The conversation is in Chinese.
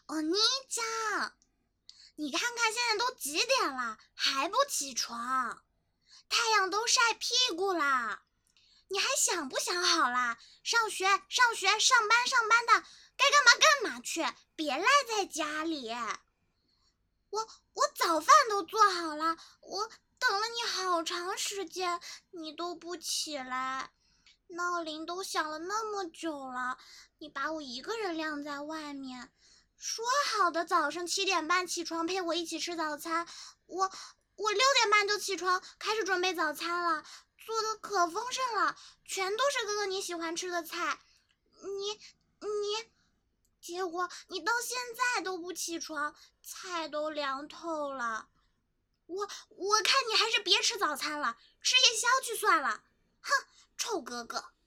哦，你讲，你看看现在都几点了，还不起床？太阳都晒屁股啦！你还想不想好啦？上学上学，上班上班的，该干嘛干嘛去，别赖在家里。我早饭都做好了，我等了你好长时间，你都不起来。闹铃都响了那么久了，你把我一个人晾在外面。说好的早上7点半起床陪我一起吃早餐，我6点半就起床开始准备早餐了，做的可丰盛了，全都是哥哥你喜欢吃的菜。结果你到现在都不起床，菜都凉透了。我看你还是别吃早餐了，吃夜宵去算了。哼，臭哥哥。